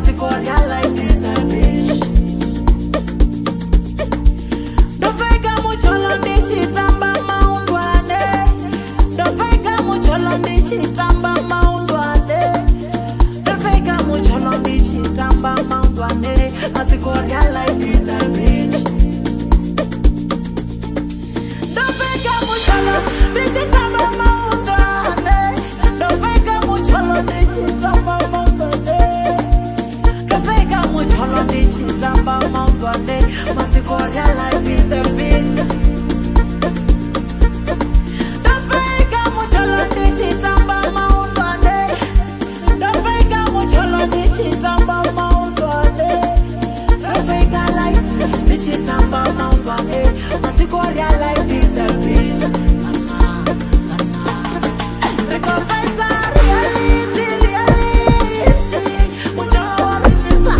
masiku ya life is a bitch. Dofeka mucholo ndichitamba maungwane, dofeka mucholo ndichitamba maungwane, dofeka mucholo ndichitamba maungwane, masiku ya life is a bitch. Dofeka mucholo ndichitamba maungwane, dofeka mucholo ndichitamba maungwane, dofeka mucholo ndichitamba maungwane, masiku ya life is a bitch. Dofeka mucholo ndichitamba maungwane, dofeka mucholo ndichitamba maungwane, dofeka life ndichitamba maungwane, masiku ya life is a bitch. Recognize reality, mucholo warinisa.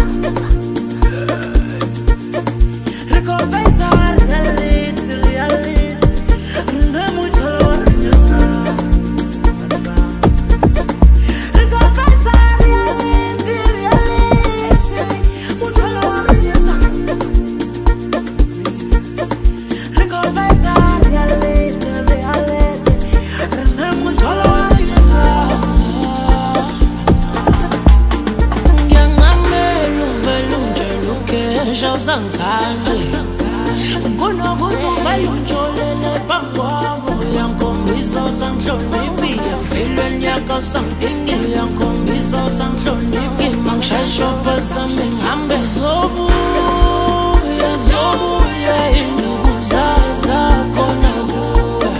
Recognize reality, mucholo warinisa. Recognize reality, mucholo warinisa. Recognize reality, mucholo warinisa. Ngiyangamela uvela unjeluke shawuzangithande kunokuthi uvele ungijolele phambi uyangikhombisa usangihloniphi empilweni yakho usangidingile uyangikhombisa usangihloniphi mangishayishopa sami ngihambe zobuya induku zakho nakuwe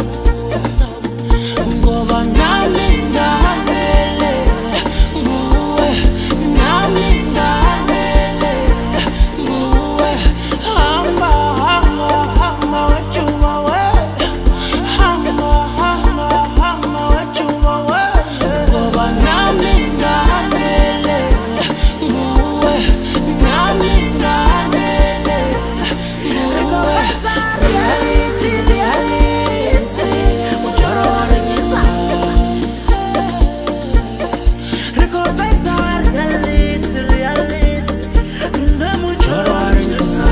ngoba nami nganele nguwe nami nganele nguwe hamba wajuma we hamba wajuma we ngoba nami nganele nguwe nami nganele nguwe Reality, mucholo warinisa. Recognize reality, mucholo warinisa.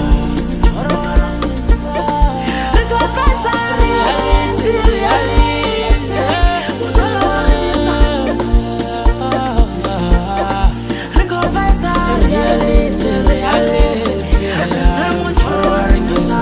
Recognize reality, mucholo warinisa. Recognize reality, mucholo warinisa.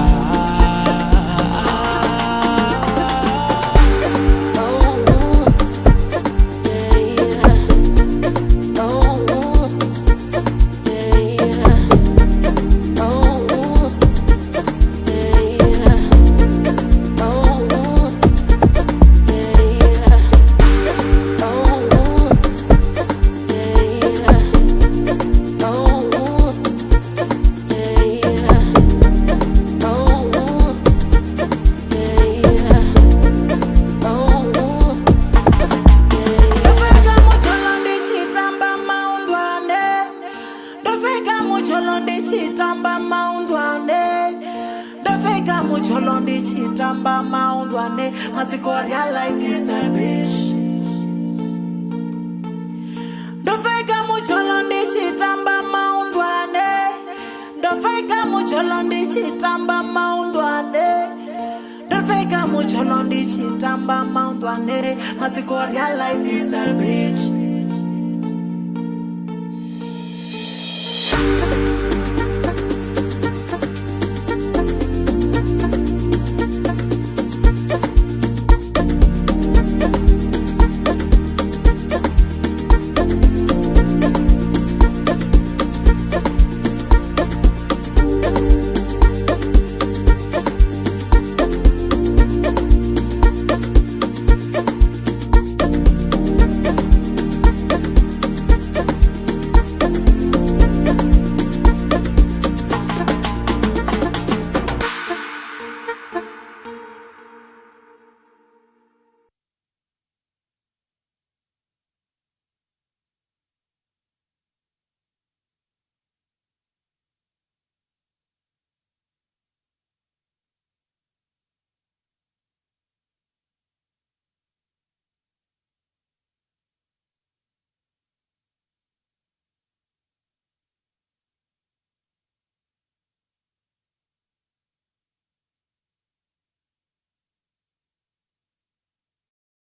Dofeka mucholo ndichitamba maungwane, dofeka mucholo ndichitamba maungwane, dofeka mucholo ndichitamba maungwane, masiku ya life is a bitch. Dofeka mucholo ndichitamba maungwane, dofeka mucholo ndichitamba maungwane, dofeka mucholo ndichitamba maungwane, masiku ya life is a bitch.